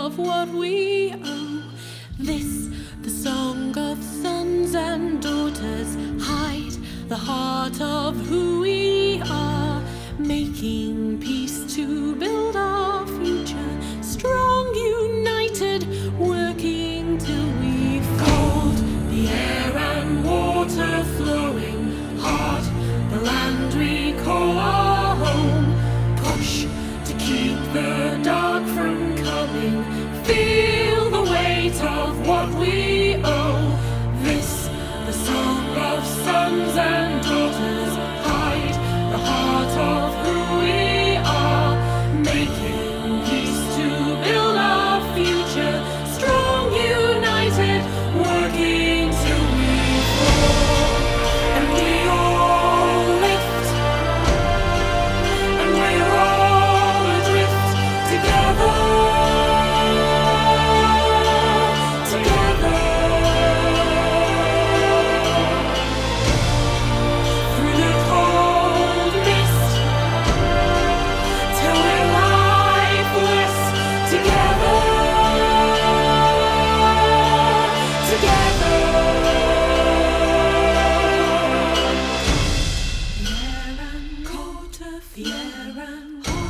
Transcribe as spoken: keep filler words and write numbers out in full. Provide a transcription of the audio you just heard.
of what we owe. This, the song of sons and daughters, hide the heart of who we are, making peace to build our future, strong, united, working till we fold the air and water flowing, heart, the land we call our home, push to keep the dark from coming, feel the weight of what we owe. This, the song of sons and daughters, hide the heart of who we are, making peace to build our future, strong, united, working till we fall. And we all lift, and we're all adrift together, together. Through the cold mist, till we're lifeless together, together. The air and water, the air and water.